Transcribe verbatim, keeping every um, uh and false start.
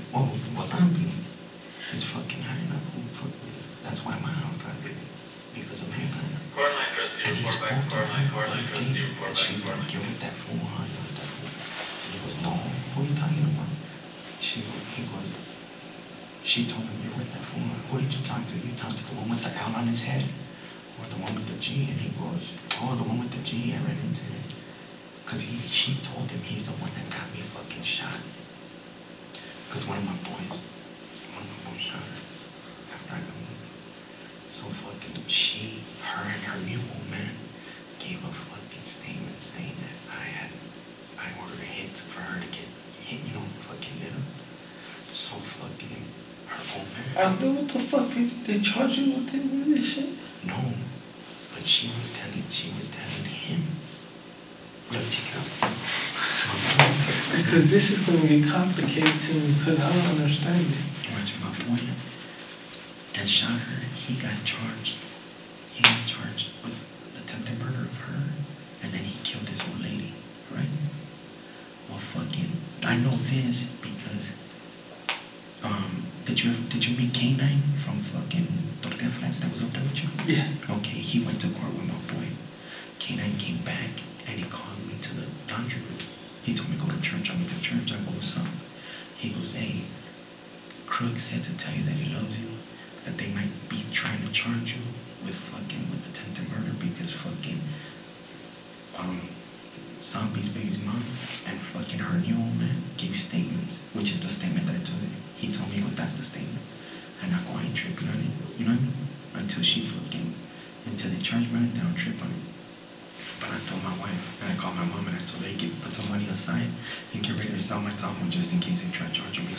Well, well, I'm being. It's fucking high enough. Who fuck with it? That's why my house got big. Because of him. Core line, And zero, he's four back, spoken core to line, her, core line, but zero, he four and back, she core would line. give it that four hundred, that four. He was, no, who are you talking about? She, he was, she told him, you're with that four hundred. Who did you talk to? You talked to the one with the L on his head? Or the one with the G? And he goes, oh, the one with the G, I ran into it. Because he, she told him he's the one that got me fucking shot. Because one of my boys, one of my boys shot her after I got moved. So fucking she, her and her new old man gave a fucking statement saying that I had, I ordered a hit for her to get hit, you know, fucking hit her. So fucking, her old man. After what the fuck, they, they charge you with it, with this shit? No, but she was telling, she was telling him. Look, check it out. Because this is gonna get complicated to me, because I don't understand it. Watch my boy that shot her, he got charged. He got charged with attempted murder of her, and then he killed this old lady, right? Well, fucking, I know this because, um, did you did you meet K nine from fucking Tortilla Flats that was up there with you? Yeah. Okay, he went to court with my boy. K nine came back and he called me to the laundry room. He told me go to church. I went to church. I go, what's up? He goes, hey, Krug said to tell you that he loves you, that they might be trying to charge you with fucking with attempted murder because fucking um Zombie's baby's mom and fucking her new old man gave statements, which is the statement that I told him. He told me, well, that's the statement. And I go, I ain't tripping on it. You know what I mean? Until she fucking, until they charge me, then I'll trip on it. But I told my wife, and I called my mom, and I told her, hey, get, put some money aside and get ready to sell my cell phone just in case they try to charge me